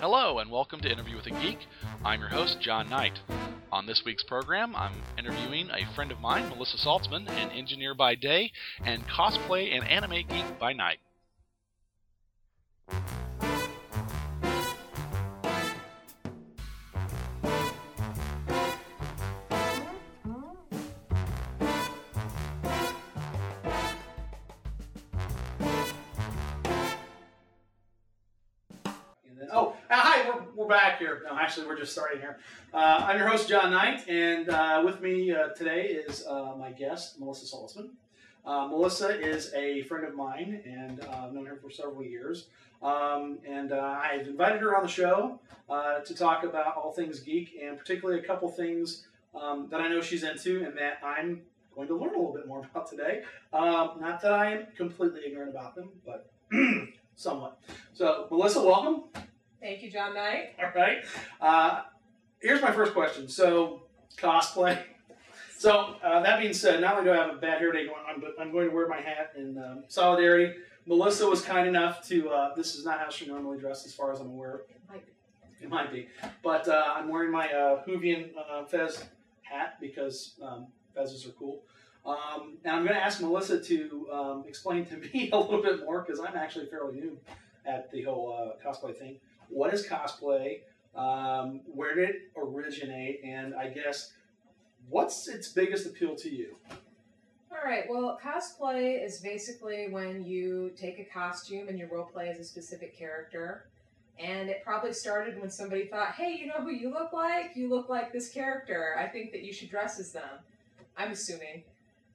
Hello, and welcome to Interview with a Geek. I'm your host, John Knight. On this week's program, I'm interviewing a friend of mine, Melissa Saltzman, an engineer by day and cosplay and anime geek by night. Hi, we're back here. No, actually, we're just starting here. I'm your host, John Knight, and with me today is my guest, Melissa Saltzman. Melissa is a friend of mine, and I've known her for several years. I've invited her on the show to talk about all things geek, and particularly a couple things that I know she's into and that I'm going to learn a little bit more about today. Not that I am completely ignorant about them, but somewhat. So, Melissa, welcome. Thank you, John Knight. All right. Here's my first question. So, cosplay. So, that being said, not only do I have a bad hair day going on, but I'm going to wear my hat in solidarity. Melissa was kind enough to, this is not how she normally dresses as far as I'm aware. It might be. But I'm wearing my Hoovian fez hat because fezzes are cool. And I'm going to ask Melissa to explain to me a little bit more because I'm actually fairly new at the whole cosplay thing. What is cosplay? Where did it originate? And I guess, what's its biggest appeal to you? All right, well, cosplay is basically when you take a costume and you role play as a specific character. And it probably started when somebody thought, hey, you know who you look like? You look like this character. I think that you should dress as them. I'm assuming.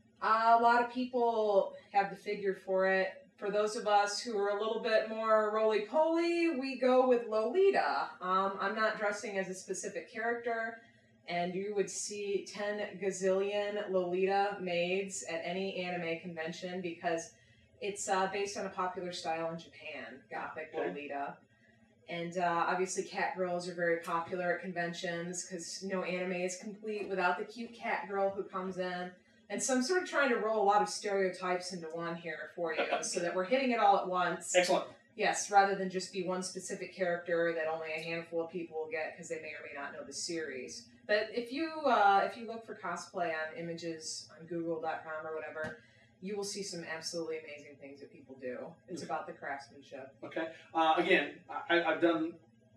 A lot of people have the figure for it. For those of us who are a little bit more roly-poly, we go with Lolita. I'm not dressing as a specific character, and you would see 10 gazillion Lolita maids at any anime convention because it's based on a popular style in Japan, Gothic Lolita. And obviously cat girls are very popular at conventions because no anime is complete without the cute cat girl who comes in. And so I'm sort of trying to roll a lot of stereotypes into one here for you so that we're hitting it all at once. Excellent. Yes, rather than just be one specific character that only a handful of people will get because they may or may not know the series. But if you look for cosplay on images on Google.com or whatever, you will see some absolutely amazing things that people do. It's about the craftsmanship. Okay. Again, I've done...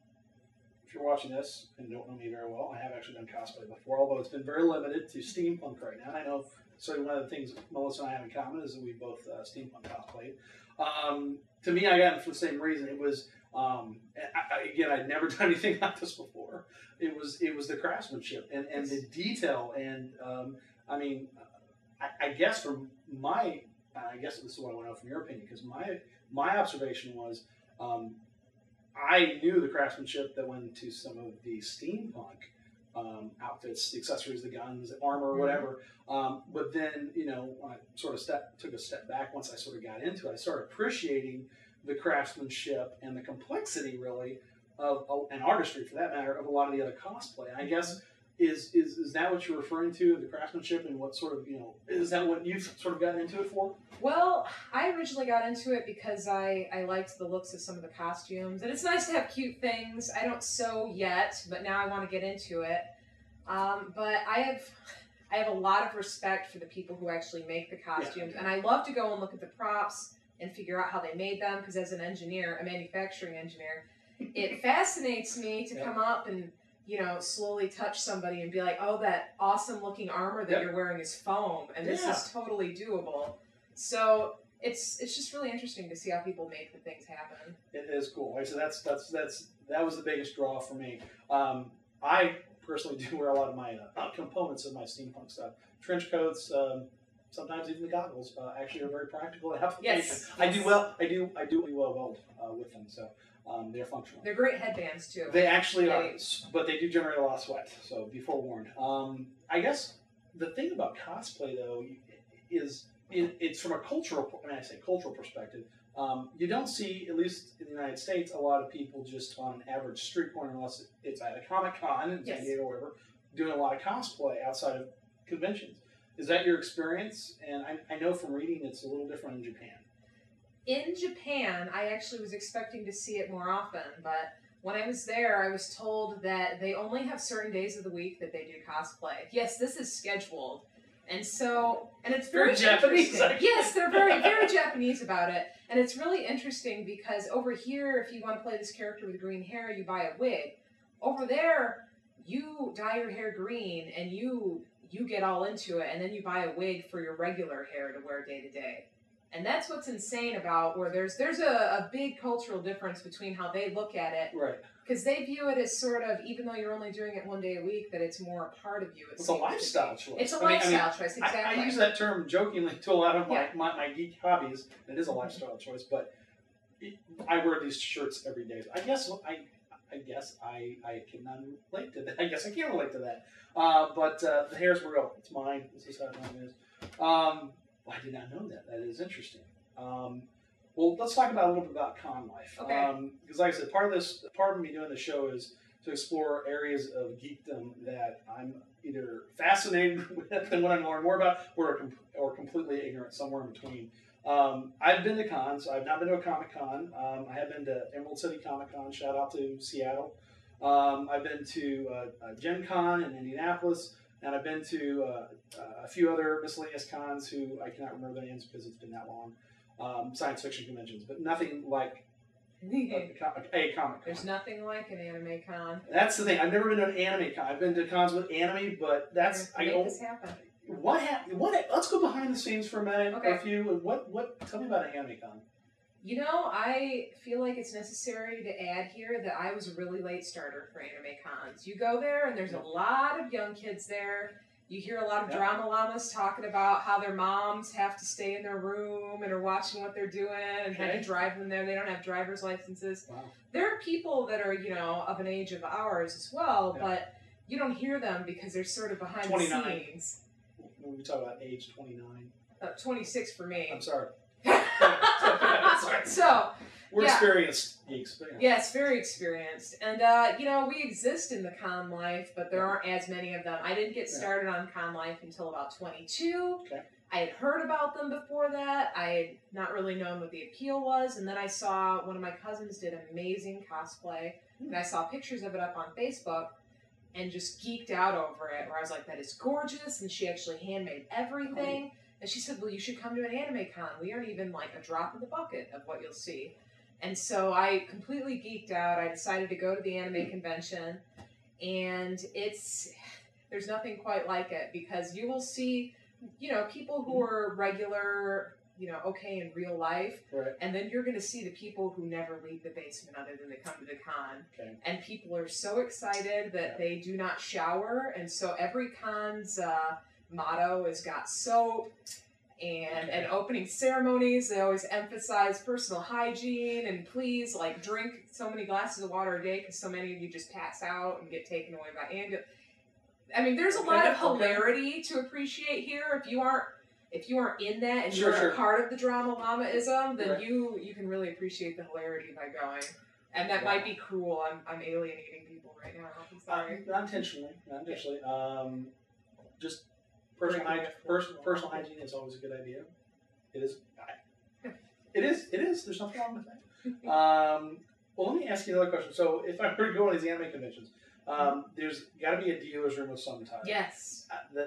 If you're watching this and don't know me very well, I have actually done cosplay before, although it's been very limited to steampunk right now. And I know certainly one of the things Melissa and I have in common is that we both steampunk cosplayed. To me, I got it for the same reason. It was, again, I'd never done anything like this before. It was the craftsmanship and the detail. And, I guess from my, I guess this is what I want to know from your opinion, because my observation was, I knew the craftsmanship that went into some of the steampunk outfits, the accessories, the guns, the armor, whatever. But then, when I sort of took a step back, once I sort of got into it, I started appreciating the craftsmanship and the complexity, really, of and artistry, for that matter, of a lot of the other cosplay. And I guess, is that what you're referring to, the craftsmanship, and what sort of, is that what you've sort of gotten into it for? Well, I originally got into it because I liked the looks of some of the costumes. And it's nice to have cute things. I don't sew yet, but now I want to get into it. But I have a lot of respect for the people who actually make the costumes. Yeah. And I love to go and look at the props and figure out how they made them. Because as an engineer, a manufacturing engineer, it fascinates me to come up and slowly touch somebody and be like, oh, that awesome looking armor that you're wearing is foam. And this is totally doable. So it's just really interesting to see how people make the things happen. It is cool. So that was the biggest draw for me. I personally do wear a lot of my components of my steampunk stuff. Trench coats, sometimes even the goggles, actually are very practical application. Yes. I do well weld with them, so they're functional. They're great headbands too. They actually are, but they do generate a lot of sweat, so be forewarned. I guess the thing about cosplay though is it's from a cultural, I say cultural perspective, you don't see, at least in the United States, a lot of people just on an average street corner, unless it's at a Comic-Con in San Diego or whatever, doing a lot of cosplay outside of conventions. Is that your experience? And I know from reading it's a little different in Japan. In Japan, I actually was expecting to see it more often, but When I was there, I was told that they only have certain days of the week that they do cosplay. Yes, this is scheduled. And so, and it's very Japanese. Yes, they're very, very Japanese about it. And it's really interesting because over here, if you want to play this character with green hair, you buy a wig. Over there, you dye your hair green and you get all into it, and then you buy a wig for your regular hair to wear day to day. And that's what's insane about where there's a big cultural difference between how they look at it. Right. Because they view it as sort of, even though you're only doing it one day a week, that it's more a part of you. It's a lifestyle choice. It's a lifestyle choice, exactly. I use that term jokingly to a lot of my geek hobbies. It is a lifestyle choice, but I wear these shirts every day. I guess I cannot relate to that. I guess I can't relate to that. But the hair's real. It's mine. This is how mine is. I did not know that. That is interesting. Well, let's talk about a little bit about con life. Okay. Because like I said, part of me doing the show is to explore areas of geekdom that I'm either fascinated with and want to learn more about, or completely ignorant, somewhere in between. I've been to cons. I've not been to a Comic-Con. I have been to Emerald City Comic-Con. Shout out to Seattle. I've been to Gen Con in Indianapolis, and I've been to a few other miscellaneous cons who I cannot remember the names because it's been that long. Science fiction conventions, but nothing like a Comic-Con. There's nothing like an anime con. That's the thing. I've never been to an anime con. I've been to cons with anime, but that's make this happen. What happened? Let's go behind the scenes for a minute, Okay. or a few. What? Tell me about an anime con. You know, I feel like it's necessary to add here that I was a really late starter for anime cons. You go there, and there's a lot of young kids there. You hear a lot of drama llamas talking about how their moms have to stay in their room and are watching what they're doing and had to drive them there. They don't have driver's licenses. Wow. There are people that are, of an age of ours as well, but you don't hear them because they're sort of behind 29. the scenes. When we talk about age 29. 26 for me. I'm sorry. So, we're experienced geeks. Yes, very experienced. And, we exist in the con life, but there aren't as many of them. I didn't get started on con life until about 22. Okay. I had heard about them before that. I had not really known what the appeal was. And then I saw one of my cousins did amazing cosplay. And I saw pictures of it up on Facebook and just geeked out over it, where I was like, that is gorgeous. And she actually handmade everything. And she said, well, you should come to an anime con. We aren't even like a drop in the bucket of what you'll see. And so I completely geeked out. I decided to go to the anime convention, and there's nothing quite like it, because you will see, people who are regular, okay in real life, right. And then you're going to see the people who never leave the basement other than they come to the con. Okay. And people are so excited that they do not shower, and so every con's motto is got soap. And opening ceremonies, they always emphasize personal hygiene and please, drink so many glasses of water a day because so many of you just pass out and get taken away by ambulance. I mean, there's a lot of hilarity to appreciate here. If you aren't in that and you're a part of the drama llamaism, then you can really appreciate the hilarity by going. And that might be cruel. I'm alienating people right now. I'm sorry. Not intentionally. Just personal hygiene is always a good idea. It is. It is. There's nothing wrong with that. Well, let me ask you another question. So, if I were to go to these anime conventions, there's got to be a dealer's room of some type. Yes.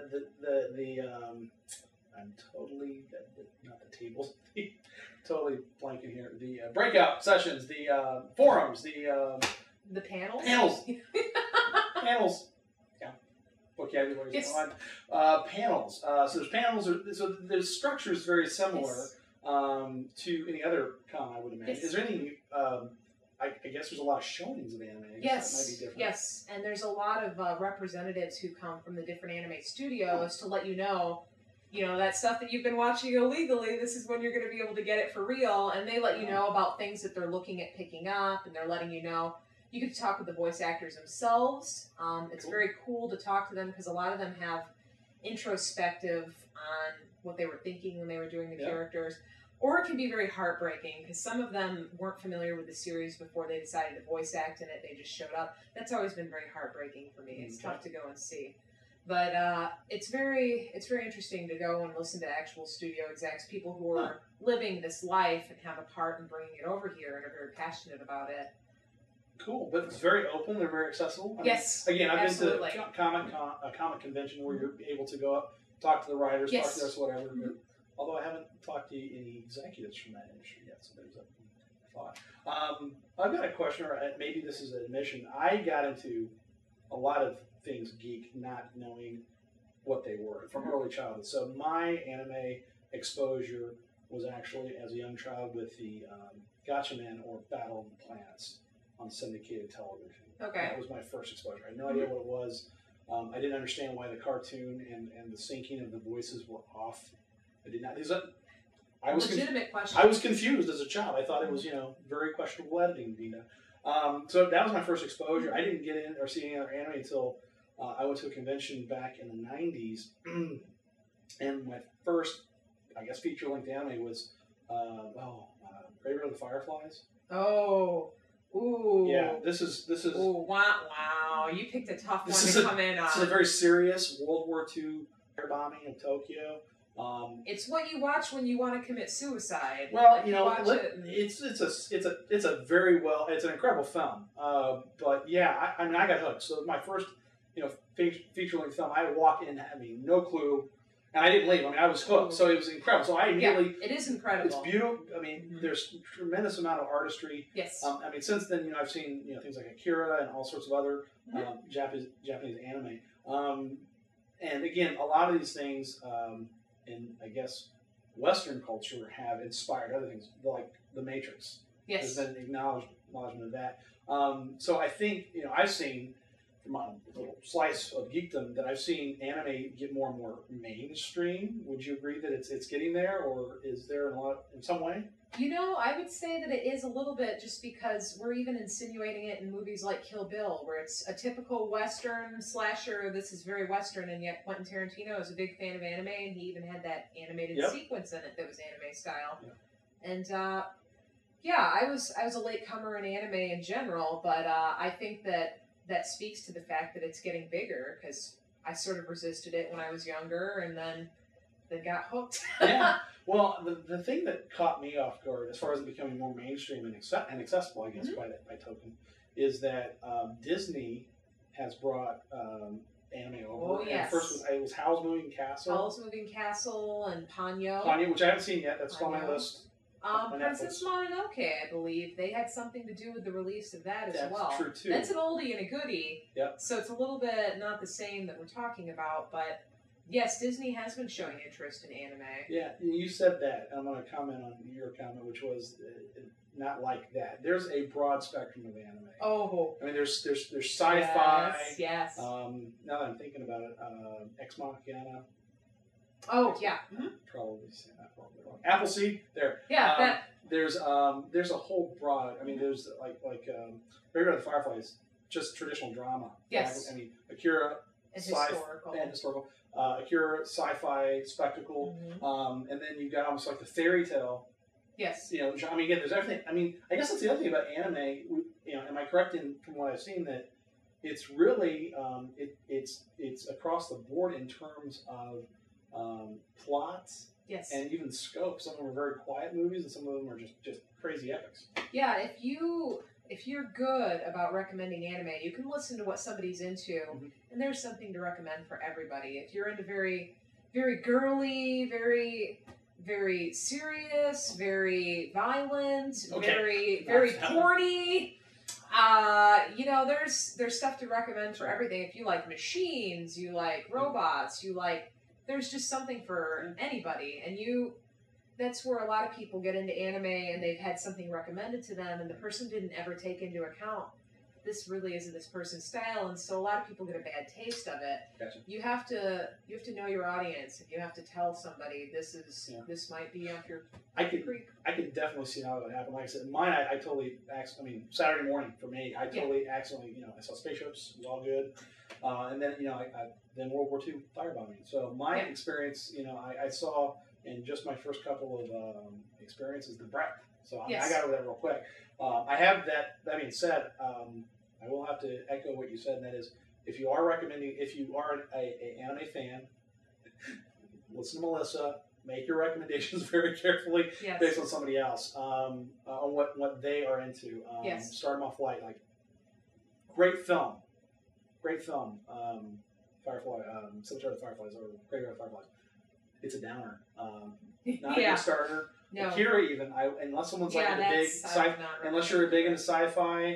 I'm totally not the tables. Totally blanking here. The breakout sessions, the forums, the panels. Panels. Vocabulary is on. Panels. So there's panels. So the structure is very similar to any other con, I would imagine. Yes. Is there any? I guess there's a lot of showings of anime. Yes. That might be different. Yes, and there's a lot of representatives who come from the different anime studios to let you know, that stuff that you've been watching illegally. This is when you're going to be able to get it for real, and they let you know about things that they're looking at picking up, and they're letting you know. You get to talk with the voice actors themselves. It's very cool to talk to them because a lot of them have introspective on what they were thinking when they were doing the characters. Or it can be very heartbreaking because some of them weren't familiar with the series before they decided to voice act in it. They just showed up. That's always been very heartbreaking for me. It's tough to go and see. But it's very interesting to go and listen to actual studio execs, people who are living this life and have a part in bringing it over here and are very passionate about it. Cool, but it's very open. They're very accessible. Yes, Again, I've absolutely. been to a comic convention where you're able to go up, talk to the writers, talk to us, whatever. Mm-hmm. But, although I haven't talked to any executives from that industry yet, so there's a thought. I've got a question, or maybe this is an admission. I got into a lot of things geek, not knowing what they were from early childhood. So my anime exposure was actually as a young child with the Gatchaman or Battle of the Planets on syndicated television. Okay. That was my first exposure. I had no idea what it was. I didn't understand why the cartoon and the syncing of the voices were off. I did not. Legitimate question. I was confused as a child. I thought it was, very questionable editing being done. So that was my first exposure. I didn't get in or see any other anime until I went to a convention back in the 90s. And my first, I guess, feature-length anime was, Graveyard of the Fireflies. Oh. Ooh. Yeah, this is. Ooh, wow. You picked a tough one to come in on. This is a very serious World War II bombing in Tokyo. It's what you watch when you want to commit suicide. Well, it's it's a very well, it's an incredible film. But yeah, I got hooked. So my first, feature length film, I walked in having no clue, and I didn't leave. I was hooked. So it was incredible. So I immediately, it is incredible. It's beautiful. There's tremendous amount of artistry. Yes. Since then, I've seen things like Akira and all sorts of other Japanese anime. And again, a lot of these things. And I guess Western culture have inspired other things, like The Matrix. Yes. There's been acknowledgement of that. So I think, I've seen, from a little slice of geekdom, that I've seen anime get more and more mainstream. Would you agree that it's getting there, or is there in some way? I would say that it is a little bit, just because we're even insinuating it in movies like Kill Bill, where it's a typical Western slasher. This is very Western, and yet Quentin Tarantino is a big fan of anime, and he even had that animated sequence in it that was anime style. Yeah. And I was a latecomer in anime in general, but I think that speaks to the fact that it's getting bigger, because I sort of resisted it when I was younger, and then got hooked. Yeah. Well, the thing that caught me off guard, as far as it becoming more mainstream and accessible, I guess, by token, is that Disney has brought anime over. Oh, yes. And first it was Howl's Moving Castle. Howl's Moving Castle and Ponyo. Ponyo, which I haven't seen yet. That's on my list. Princess Mononoke, I believe. They had something to do with the release of that as well. That's true, too. That's an oldie and a goodie. Yep. So it's a little bit not the same that we're talking about, but yes, Disney has been showing interest in anime. Yeah, you said that. I'm going to comment on your comment, which was not like that. There's a broad spectrum of anime. Oh. There's sci-fi. Yes. Now that I'm thinking about it, Ex Machina. Oh, yeah. Mm-hmm. Probably wrong. Appleseed. There. Yeah. There's a whole broad. There's like Graveyard of the Fireflies, just traditional drama. Yes. Akira. And historical. Akira, sci-fi, spectacle, and then you've got almost like the fairy tale. Yes. Again, there's everything. I guess that's the other thing about anime. Am I correct from what I've seen that it's really it's across the board in terms of plots. Yes. And even scope. Some of them are very quiet movies, and some of them are just crazy epics. Yeah, if you're good about recommending anime, you can listen to what somebody's into, and there's something to recommend for everybody. If you're into very, very girly, very, very serious, very violent, very, very corny, there's stuff to recommend for everything. If you like machines, you like robots, there's just something for anybody, and that's where a lot of people get into anime, and they've had something recommended to them, and the person didn't ever take into account this really isn't this person's style, and so a lot of people get a bad taste of it. Gotcha. You have to know your audience, and you have to tell somebody this might be up your creek. I could definitely see how that would happen. Like I said, mine I totally Saturday morning for me, I totally accidentally I saw spaceships, it was all good, and then then World War II firebombing. So my experience, I saw in just my first couple of experiences the breadth. So I got over that real quick. I have that. That being said, I will have to echo what you said, and that is, if you are an anime fan, listen to Melissa. Make your recommendations very carefully based on somebody else, on what they are into. Start them off light, like Great film. Firefly, Cemetery of the Fireflies, or Graveyard of the Fireflies. It's a downer. Not a Yeah. good starter. No. Akira, even unless someone's like Yeah, a big that's- sci, I'm not unless you're big into sci-fi,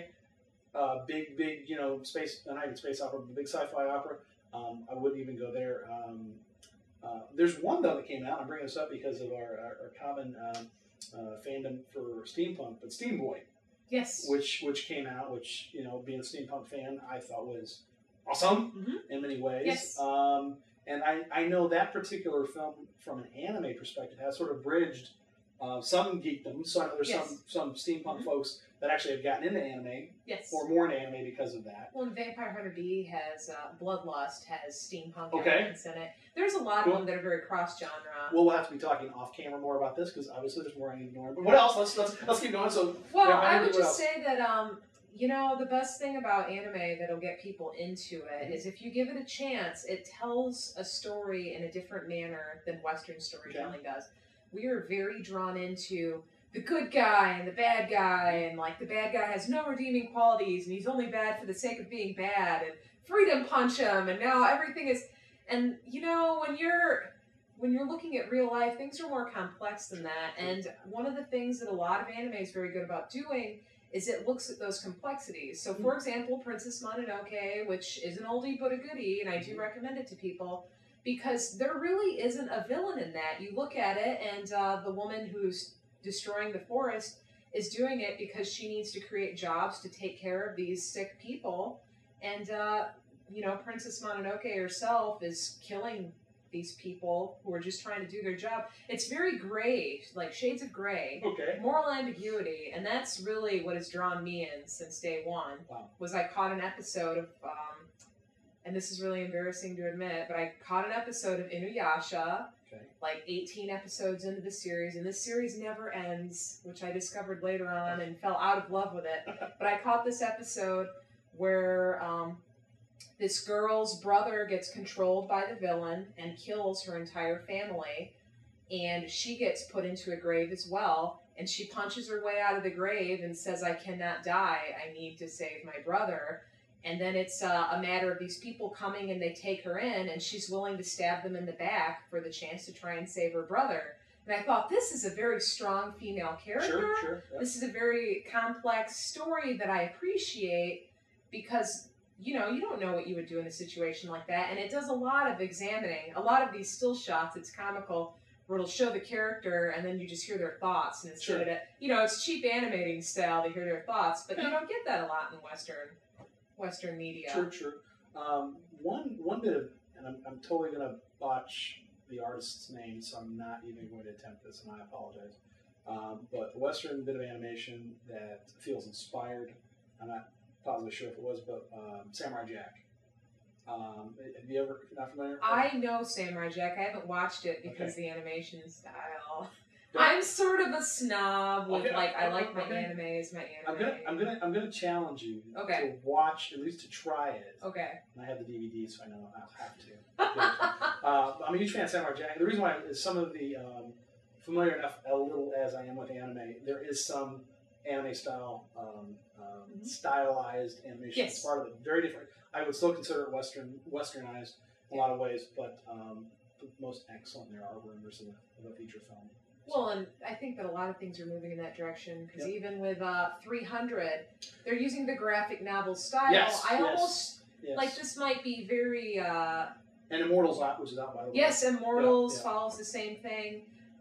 big space, not even space opera, but big sci-fi opera. I wouldn't even go there. There's one though that came out. I'm bringing this up because of our common fandom for steampunk, but Steam Boy, Yes. which came out, which being a steampunk fan, I thought was awesome in many ways. Yes. And I know that particular film, from an anime perspective, has sort of bridged some geekdom. So I know there's Yes. some steampunk folks that actually have gotten into anime, Yes. or more into anime because of that. Well, and Vampire Hunter D has Bloodlust, has steampunk Okay. elements in it. There's a lot Cool. of them that are very cross-genre. We'll have to be talking off camera more about this because obviously there's more I need to know. But what else? Let's keep going. So Well, yeah, I would what just else? say that the best thing about anime that'll get people into it is if you give it a chance, it tells a story in a different manner than Western storytelling does. We are very drawn into the good guy and the bad guy, and like the bad guy has no redeeming qualities, and he's only bad for the sake of being bad, and freedom punch him, and now everything is. And when you're looking at real life, things are more complex than that. And one of the things that a lot of anime is very good about doing is it looks at those complexities. So, for example, Princess Mononoke, which is an oldie but a goodie, and I do recommend it to people, because there really isn't a villain in that. You look at it, and the woman who's destroying the forest is doing it because she needs to create jobs to take care of these sick people. And, Princess Mononoke herself is killing these people who are just trying to do their job. It's very gray, like shades of gray. Okay. Moral ambiguity, and that's really what has drawn me in since day one. Wow. Was I caught an episode of, and this is really embarrassing to admit, but I caught an episode of Inuyasha, Okay. like 18 episodes into the series, and this series never ends, which I discovered later on and fell out of love with it. But I caught this episode where this girl's brother gets controlled by the villain and kills her entire family, and she gets put into a grave as well, and she punches her way out of the grave and says, "I cannot die, I need to save my brother." And then it's a matter of these people coming and they take her in, and she's willing to stab them in the back for the chance to try and save her brother. And I thought, this is a very strong female character. Sure. Yep. This is a very complex story that I appreciate because, you don't know what you would do in a situation like that. And it does a lot of examining. A lot of these still shots, it's comical, where it'll show the character and then you just hear their thoughts. And it's Sure. good at, it's cheap animating style to hear their thoughts, but you don't get that a lot in Western media. True. One bit of, and I'm totally going to botch the artist's name, so I'm not even going to attempt this, and I apologize. But the Western bit of animation that feels inspired, I'm not positively sure if it was, but Samurai Jack. Have you ever, not familiar? I know Samurai Jack. I haven't watched it because Okay. the animation style. But I'm sort of a snob with Okay, I like my okay. animes, my anime. I'm gonna challenge you Okay. to watch, at least to try it. Okay. And I have the DVD, so I know I'll have to. I'm a huge fan of Samurai Jack. The reason why is some of the familiar enough, a little as I am with anime, there is some anime style, stylized animation. Yes. It's part of it. Very different. I would still consider it westernized in a lot of ways, but the most excellent there are renders of a feature film. Well, and I think that a lot of things are moving in that direction because Yep. even with 300, they're using the graphic novel style. Yes, I yes. almost Yes. like this might be very. And Immortals out, which is out by the way. Yes, Immortals Yeah. follows the same thing.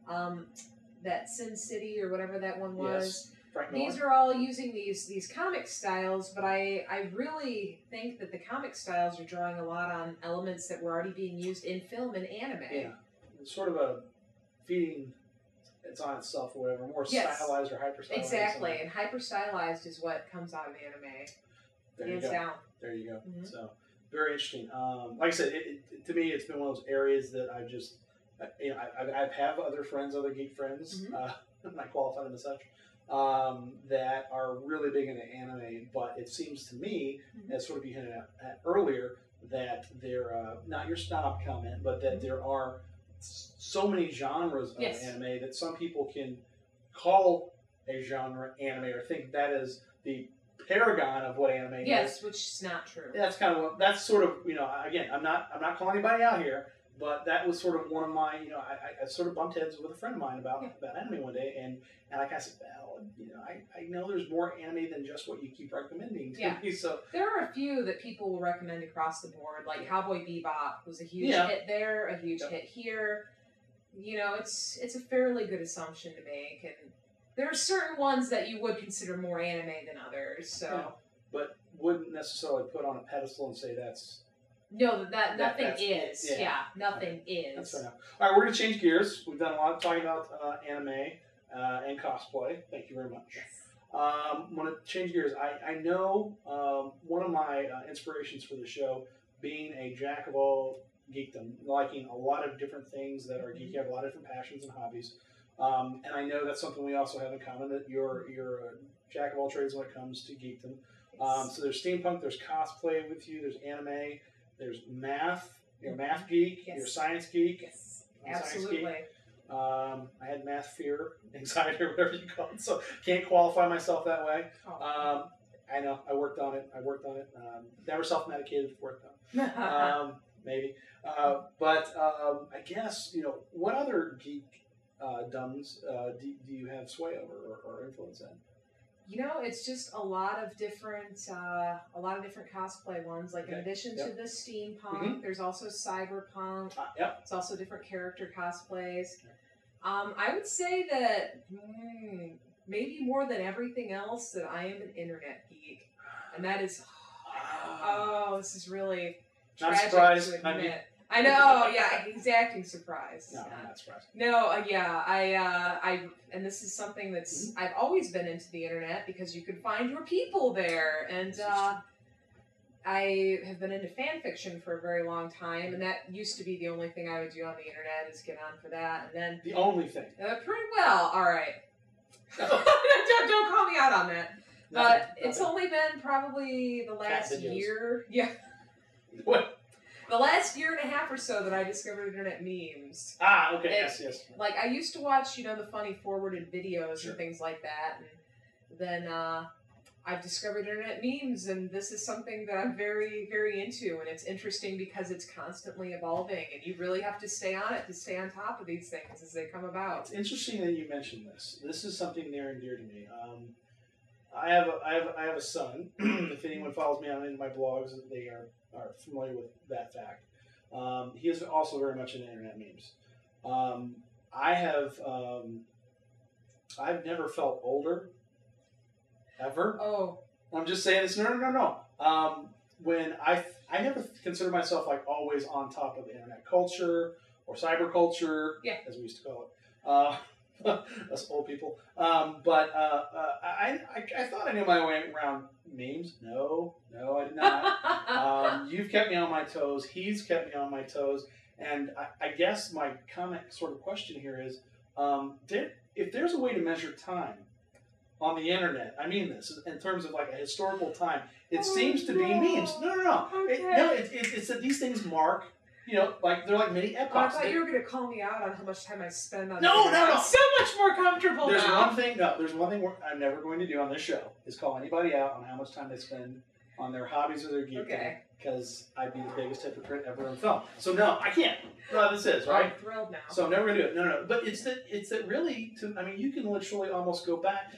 That Sin City or whatever that one was. Yes. Frank Miller. These are all using these comic styles, but I really think that the comic styles are drawing a lot on elements that were already being used in film and anime. Yeah, it's sort of a feeding. It's on itself, or whatever. More Yes. stylized or hyper stylized. Exactly, and hyper stylized is what comes out of anime. There you Hands go. down. There you go. Mhm. So very interesting. Like I said, to me, it's been one of those areas that I've just, I've have other friends, other geek friends, not qualified them as such, that are really big into anime. But it seems to me, as sort of you hinted at earlier, that they're not your snob comment, but that there are so many genres of Yes. anime that some people can call a genre anime or think that is the paragon of what anime is. Yes, which is not true. That's kind of that's sort of again I'm not calling anybody out here, but that was sort of one of my I sort of bumped heads with a friend of mine about anime one day, and I kind of said, well, I know there's more anime than just what you keep recommending to me. So there are a few that people will recommend across the board, like Cowboy Bebop was a huge hit there, a huge hit here. It's a fairly good assumption to make, and there are certain ones that you would consider more anime than others. So, but wouldn't necessarily put on a pedestal and say that's. No, nothing is. Yeah, nothing is. That's fair enough. All right, we're going to change gears. We've done a lot of talking about anime and cosplay. Thank you very much. Yes. I'm going to change gears. I know one of my inspirations for the show, being a jack of all geekdom, liking a lot of different things that are geeky, have a lot of different passions and hobbies. And I know that's something we also have in common, that you're a jack of all trades when it comes to geekdom. So there's steampunk, there's cosplay with you, there's anime, there's math. You're a math geek. Yes. You're a science geek. Yes, absolutely. Science geek. I had math fear, anxiety, or whatever you call it, so can't qualify myself that way. I know. I worked on it. Never self-medicated. Worked on it. Maybe. But I guess, what other geek dumbs do you have sway over or influence in? It's just a lot of different cosplay ones. Like in addition to the steampunk, there's also cyberpunk. It's also different character cosplays. I would say that maybe more than everything else, that I am an internet geek, and that is this is really not tragic surprised. to admit. I know, yeah, he's acting surprised. No, I'm not surprised. No, and this is something that's, I've always been into the internet because you could find your people there, and I have been into fan fiction for a very long time, and that used to be the only thing I would do on the internet, is get on for that, and then... The only thing? Pretty well, alright. don't call me out on that. But it's only been probably the last year. Yeah. What? The last year and a half or so that I discovered internet memes. Okay, yes. Like, I used to watch, the funny forwarded videos and things like that, and then I've discovered internet memes, and this is something that I'm very, very into, and it's interesting because it's constantly evolving, and you really have to stay on it to stay on top of these things as they come about. It's interesting that you mentioned this. This is something near and dear to me. I have a son. If anyone follows me on any of my blogs, they are familiar with that fact. He is also very much into internet memes. I've never felt older, ever. Oh. I'm just saying this. No. When I never consider myself like always on top of internet culture or cyber culture, as we used to call it. Us old people. But I thought I knew my way around memes. No, I did not. You've kept me on my toes. He's kept me on my toes. And I guess my comment sort of question here is, if there's a way to measure time on the internet, I mean this, in terms of like a historical time, it seems to be memes. No. Okay. It's that these things mark, like they're like mini epochs. I thought you were going to call me out on how much time I spend on No. I'm so much more comfortable There's now. There's one thing I'm never going to do on this show, is call anybody out on how much time they spend on their hobbies or their geekdom, because I'd be the biggest hypocrite ever in film. So no, I can't. No, this is, right? I'm thrilled now. So I'm never going to do it. No. But it's that really, you can literally almost go back.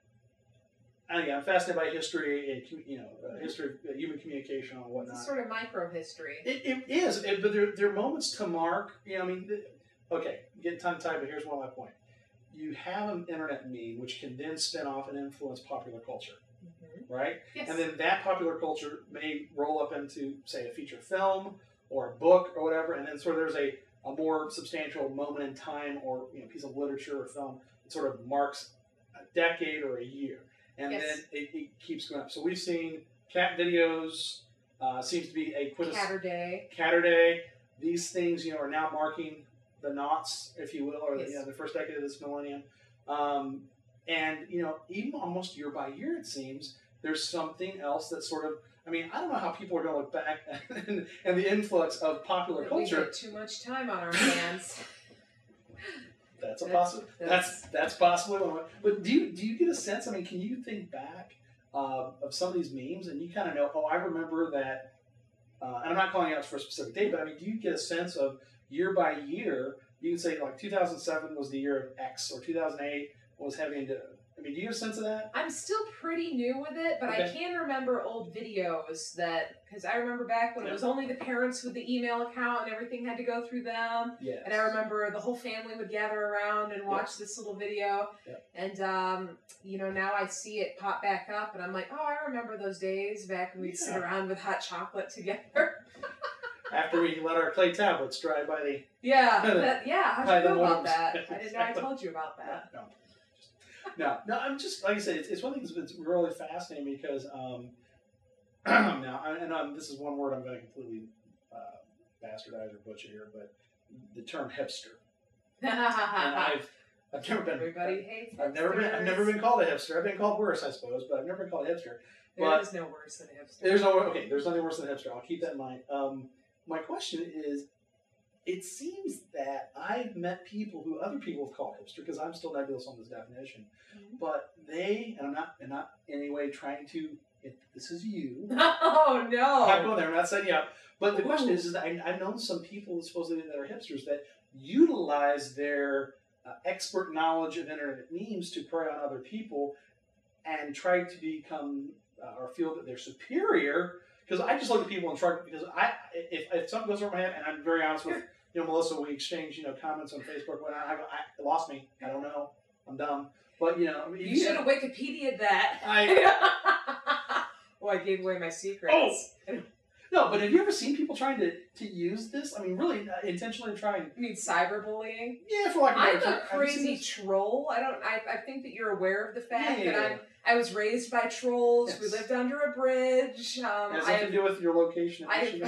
And again, I'm fascinated by history and history of human communication and whatnot. It's a sort of micro-history. It is, but there are moments to mark. Okay, getting tongue-tied, but here's one of my point. You have an internet meme which can then spin off and influence popular culture, right? Yes. And then that popular culture may roll up into, say, a feature film or a book or whatever, and then sort of there's a more substantial moment in time or piece of literature or film that sort of marks a decade or a year. And then it keeps going up. So we've seen cat videos, seems to be a Catterday. These things, are now marking the noughts, if you will, or the first decade of this millennium. And, even almost year by year, it seems, there's something else that sort of, I don't know how people are going to look back and the influx of popular culture. We get too much time on our hands. That's possibly one. But do you get a sense? Can you think back of some of these memes, and you kind of know, oh, I remember that. And I'm not calling out for a specific date, but I mean, do you get a sense of year by year? You can say like 2007 was the year of X, or 2008 was having to. I mean, do you have a sense of that? I'm still pretty new with it, but Okay. I can remember old videos because I remember back when it was only the parents with the email account and everything had to go through them. Yes. And I remember the whole family would gather around and watch this little video. Yep. And, now I see it pop back up and I'm like, oh, I remember those days back when we'd sit around with hot chocolate together. After we let our clay tablets dry by the... How'd you know about modems. that? I didn't know I told you about that. No, I'm just, like I said, it's one thing that's really fascinating because, this is one word I'm going to completely bastardize or butcher here, but the term hipster. And I've never been... Everybody hates I've never been called a hipster. I've been called worse, I suppose, but I've never been called a hipster. There is no worse than a hipster. There's nothing worse than a hipster. I'll keep that in mind. My question is, it seems that I've met people who other people have called hipster, because I'm still nebulous on this definition, but they, and I'm not in any way trying to, if this is you. Oh, no. I'm not going there, I'm not setting you up. But the question is that I've known some people supposedly that are hipsters that utilize their expert knowledge of internet memes to prey on other people and try to become, or feel that they're superior. Because I just look at people and try, because if something goes over my head, and I'm very honest with, Melissa, we exchange, comments on Facebook, when I go, it lost me, I don't know, I'm dumb. But, you should have Wikipedia'd that. I gave away my secrets. Oh! No, but have you ever seen people trying to use this? I mean, really intentionally trying. You mean cyberbullying? Yeah, for like. I'm a crazy troll. I think that you're aware of the fact that I was raised by trolls. Yes. We lived under a bridge. It has nothing to do with your location in Michigan.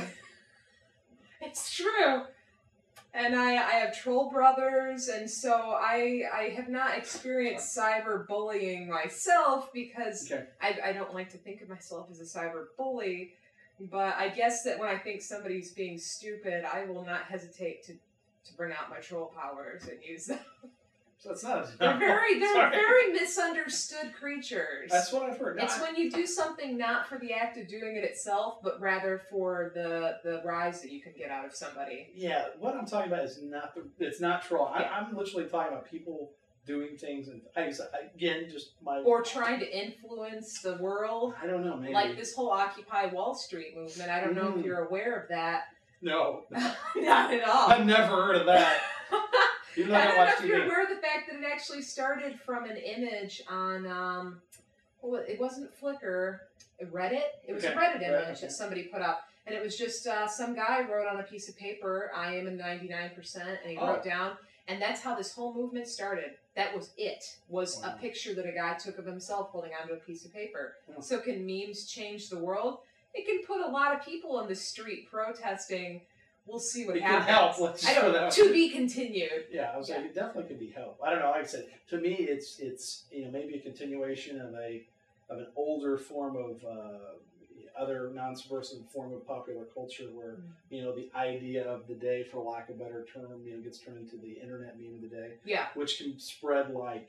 It's true. And I have troll brothers, and so I have not experienced cyberbullying myself because I don't like to think of myself as a cyberbully. But I guess that when I think somebody's being stupid, I will not hesitate to bring out my troll powers and use them. So it's not. They're very misunderstood creatures. That's what I've heard. It's when you do something not for the act of doing it itself, but rather for the rise that you can get out of somebody. Yeah, what I'm talking about is it's not troll. I'm literally talking about people doing things, and again, just my... Or trying to influence the world. I don't know, maybe. Like this whole Occupy Wall Street movement. I don't know if you're aware of that. No. Not at all. I've never heard of that. I don't know if you're aware of the fact that it actually started from an image on, it wasn't Flickr, Reddit? It was a Reddit image that somebody put up. And it was just some guy wrote on a piece of paper, I am in 99%, and he wrote down. And that's how this whole movement started. That was a picture that a guy took of himself holding onto a piece of paper. Oh. So can memes change the world? It can put a lot of people on the street protesting. We'll see what happens. It can help. To be continued. Yeah, I was saying it definitely could be help. I don't know. Like I said, to me, it's maybe a continuation of an older form of other non-subversive form of popular culture, where the idea of the day, for lack of a better term, gets turned into the internet meme of the day. Yeah, which can spread like.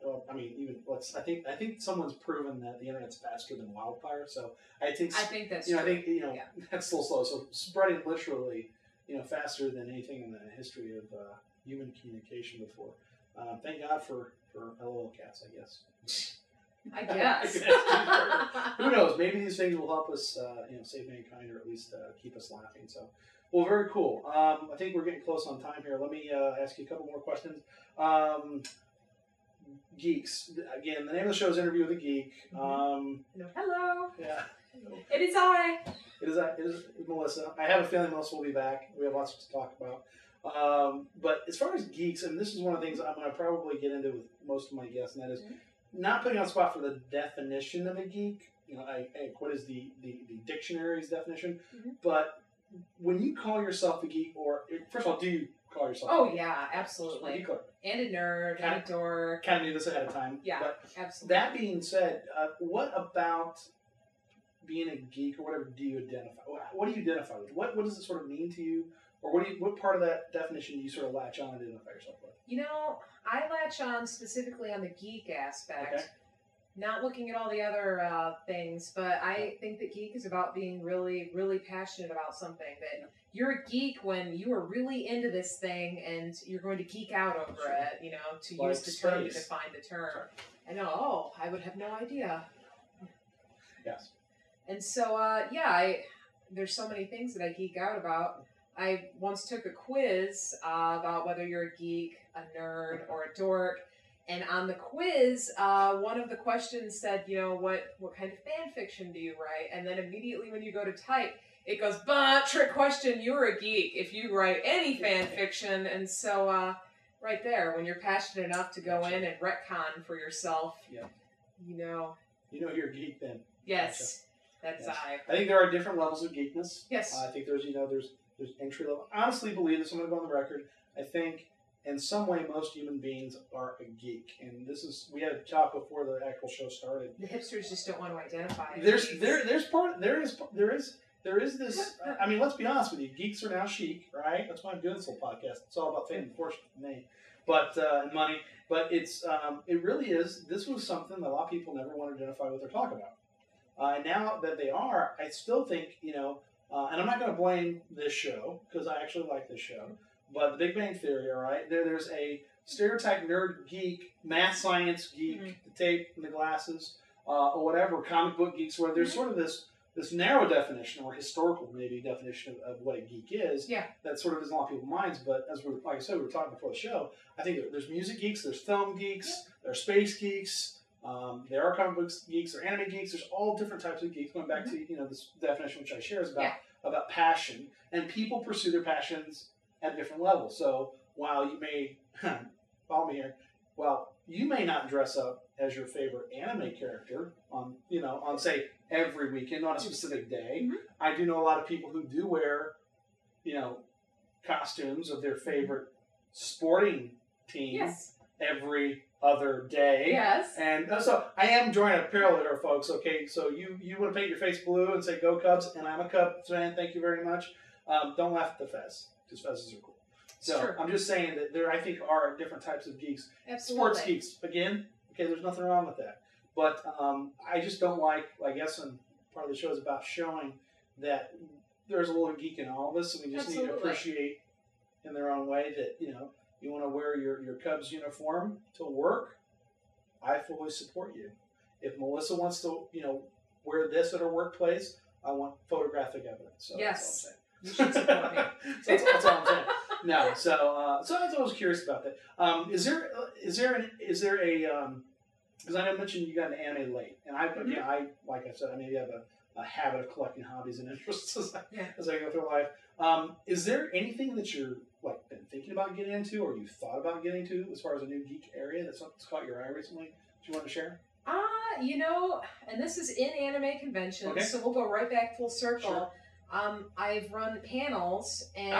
I think someone's proven that the internet's faster than wildfire. So I think that's true. I think that's still slow. So spreading literally, faster than anything in the history of human communication before. Thank God for LOL cats, I guess. I guess. Who knows? Maybe these things will help us, save mankind, or at least keep us laughing. So, well, very cool. I think we're getting close on time here. Let me ask you a couple more questions. Geeks. Again, the name of the show is Interview with a Geek. Hello. Yeah. It is I. It is Melissa. I have a feeling Melissa will be back. We have lots to talk about. But as far as geeks, and this is one of the things I'm going to probably get into with most of my guests, and that is not putting on the spot for the definition of a geek. What is the dictionary's definition? But when you call yourself a geek, or first of all, do you call yourself a geek? Yeah, absolutely. And a nerd, and a dork. Kind of knew this ahead of time. Yeah, absolutely. That being said, what about being a geek, or whatever, do you identify? What do you identify with? What does it sort of mean to you? Or what part of that definition do you sort of latch on and identify yourself with? I latch on specifically on the geek aspect not looking at all the other things, but I think that geek is about being really, really passionate about something. That you're a geek when you are really into this thing and you're going to geek out over it, to Like use the term to space. define the term. Sorry. I know, I would have no idea. Yes. And so, there's so many things that I geek out about. I once took a quiz about whether you're a geek, a nerd, or a dork. And on the quiz, one of the questions said, what kind of fan fiction do you write? And then immediately when you go to type, it goes, but trick question, you're a geek if you write any fan fiction. And so right there, when you're passionate enough to go in and retcon for yourself, You know you're a geek then. Yes, that's Yes. I. I think there are different levels of geekness. Yes. I think there's entry level. I honestly believe this. I'm going to go on the record. I think in some way most human beings are a geek, and we had a talk before the actual show started. The hipsters just don't want to identify. There is this. I mean, let's be honest with you. Geeks are now chic, right? That's why I'm doing this whole podcast. It's all about fame and fortune for me, but and money. But it really is. This was something that a lot of people never want to identify what they're talking about. And now that they are, I still think, and I'm not going to blame this show, because I actually like this show, but The Big Bang Theory, all right, there's a stereotype nerd geek, math science geek, the tape and the glasses, or whatever, comic book geeks, where there's sort of this narrow definition, or historical maybe definition of what a geek is, that sort of is in a lot of people's minds, but like I said, we were talking before the show, I think there's music geeks, there's film geeks, there's space geeks, there are comic books geeks, there are anime geeks. There's all different types of geeks. Going back to this definition which I share is about passion, and people pursue their passions at different levels. So while you may follow me here, you may not dress up as your favorite anime character on say every weekend on a specific day. I do know a lot of people who do wear costumes of their favorite sporting team every other day. Yes. And so I am drawing a parallel here, folks. Okay, so you want to paint your face blue and say "Go Cubs," and I'm a Cubs fan. Thank you very much. Don't laugh at the Fez, because Fezes are cool. So I'm just saying that there, I think, are different types of geeks. Absolutely. Sports geeks, again. Okay, there's nothing wrong with that. But I just don't like. I guess, and part of the show is about showing that there's a little geek in all of us, and we just need to appreciate in their own way that you want to wear your Cubs uniform to work, I fully support you. If Melissa wants to, wear this at her workplace, I want photographic evidence. So yes. That's all I'm saying. You should support me. That's all I'm saying. No, so I was curious about that. Is there a because I mentioned you got into anime late, and I like I said, I maybe have a habit of collecting hobbies and interests as I go through life. Is there anything that you're been thinking about getting into, or you thought about getting into, as far as a new geek area that's caught your eye recently that you want to share? And this is in anime conventions, so we'll go right back full circle. Sure. I've run panels, and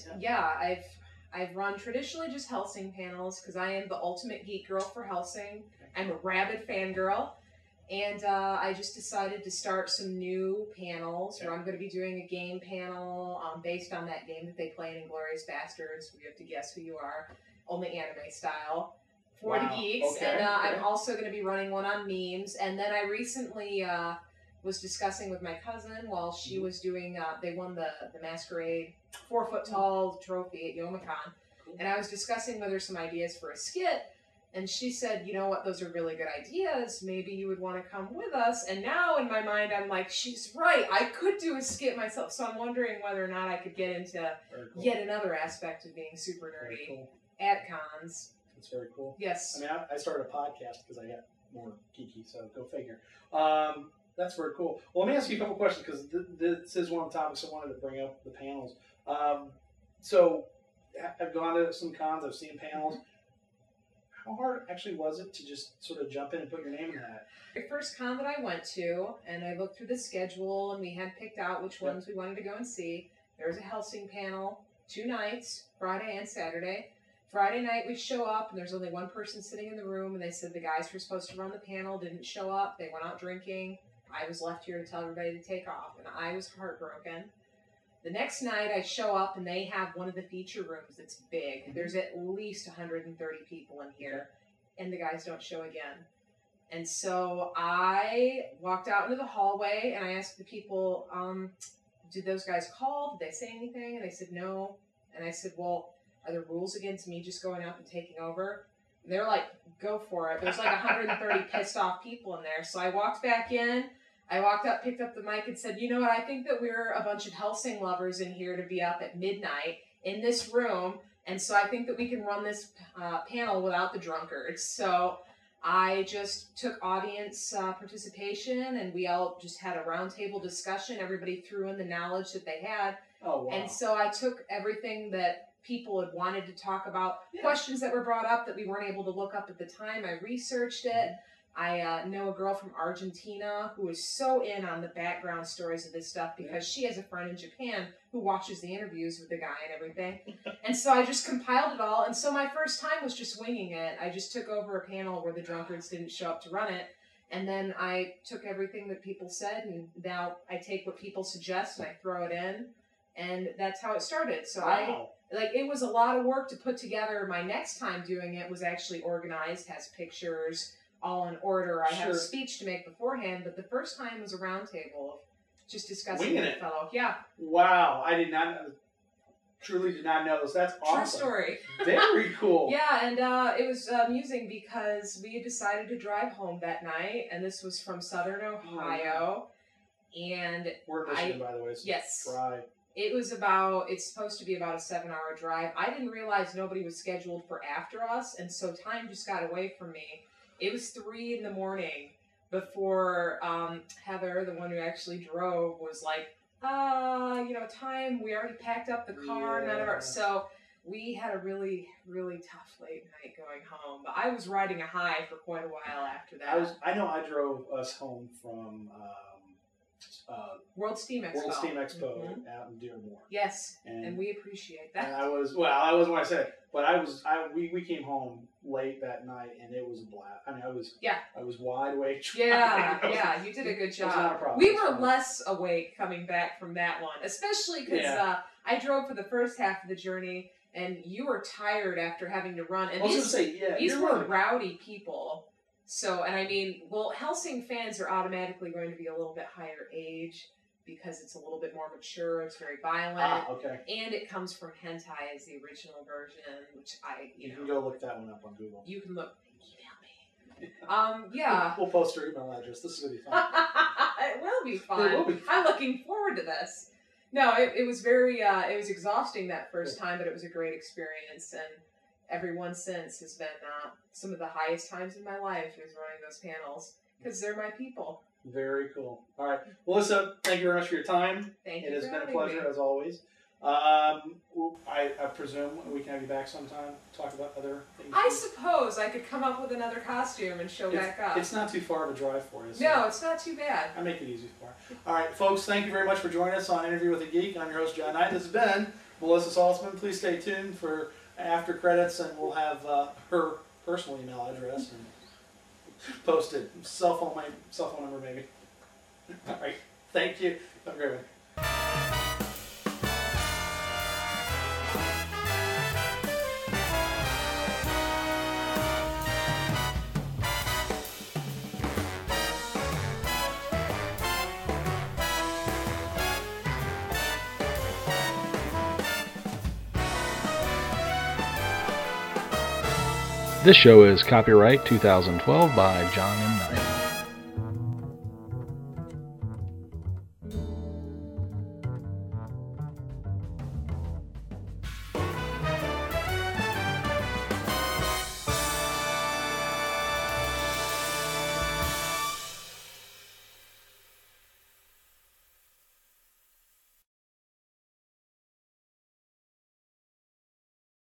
I've run traditionally just Hellsing panels, because I am the ultimate geek girl for Hellsing. I'm a rabid fangirl. And I just decided to start some new panels where I'm going to be doing a game panel based on that game that they play in Inglourious Basterds. We have to guess who you are, only anime style, for the geeks. Okay. And I'm also going to be running one on memes. And then I recently was discussing with my cousin while she was doing, they won the Masquerade 4-foot tall trophy at Youmacon. And I was discussing whether some ideas for a skit. And she said, you know what, those are really good ideas. Maybe you would want to come with us. And now in my mind, I'm like, she's right. I could do a skit myself. So I'm wondering whether or not I could get into yet another aspect of being super nerdy at cons. That's very cool. Yes. I mean, I started a podcast because I got more geeky, so go figure. That's very cool. Well, let me ask you a couple questions, because this is one of the topics I wanted to bring up, the panels. So I've gone to some cons. I've seen panels. How hard actually was it to just sort of jump in and put your name in that? The first con that I went to, and I looked through the schedule, and we had picked out which ones we wanted to go and see. There was a Hellsing panel, 2 nights, Friday and Saturday. Friday night we show up, and there's only one person sitting in the room, and they said the guys who were supposed to run the panel didn't show up. They went out drinking. I was left here to tell everybody to take off, and I was heartbroken. The next night, I show up, and they have one of the feature rooms that's big. There's at least 130 people in here, and the guys don't show again. And so I walked out into the hallway and I asked the people, did those guys call? Did they say anything? And they said no. And I said, well, are there rules against me just going up and taking over? And they're like, go for it. There's like 130 pissed off people in there. So I walked back in. I walked up, picked up the mic and said, you know what? I think that we're a bunch of Hellsing lovers in here to be up at midnight in this room. And so I think that we can run this panel without the drunkards. So I just took audience participation and we all just had a roundtable discussion. Everybody threw in the knowledge that they had. Oh, wow. And so I took everything that people had wanted to talk about, questions that were brought up that we weren't able to look up at the time. I researched it. I know a girl from Argentina who is so in on the background stories of this stuff because she has a friend in Japan who watches the interviews with the guy and everything. And so I just compiled it all. And so my first time was just winging it. I just took over a panel where the drunkards didn't show up to run it. And then I took everything that people said, and now I take what people suggest and I throw it in. And that's how it started. So it was a lot of work to put together. My next time doing it was actually organized, has pictures, all in order. I had a speech to make beforehand, but the first time was a round table of just discussing with a fellow. Yeah. Wow. I truly did not know this. That's awesome. True story. Very cool. Yeah, and it was amusing because we had decided to drive home that night, and this was from Southern Ohio. And we're in Michigan, by the way. So yes. Drive. It's supposed to be about a 7-hour drive. I didn't realize nobody was scheduled for after us, and so time just got away from me. It was 3 a.m. before Heather, the one who actually drove, was like, time, we already packed up the car, none of our, so we had a really, really tough late night going home. But I was riding a high for quite a while after that. I know I drove us home from World Steam Expo. Out in Dearborn. Yes, and we appreciate that. And I wasn't what I said, but we came home late that night and it was a blast. I mean, I was wide awake. You did a good job. It was not a problem. We were less awake coming back from that one, especially because I drove for the first half of the journey and you were tired after having to run. And these were rowdy people. So, and I mean, Hellsing fans are automatically going to be a little bit higher age because it's a little bit more mature. It's very violent. Okay. And it comes from hentai as the original version, which you can go look that one up on Google. You can look. Email me. Yeah. We'll post our email address. This is going to be fun. It will be fun. I'm looking forward to this. No, it was very, it was exhausting that first time, but it was a great experience. And everyone since has been some of the highest times in my life is running those panels because they're my people. Very cool. All right. Melissa, thank you very much for your time. Thank you. It has been a pleasure as always. I presume we can have you back sometime to talk about other things. I suppose I could come up with another costume and show back up. It's not too far of a drive for you. So no, it's not too bad. I make it easy for you. All right, folks, thank you very much for joining us on Interview with a Geek. I'm your host, John Knight. This has been Melissa Saltzman. Please stay tuned for after credits, and we'll have her personal email address and posted. My cell phone number maybe. All right, thank you. Have a great one. This show is copyright 2012 by John M. Knight.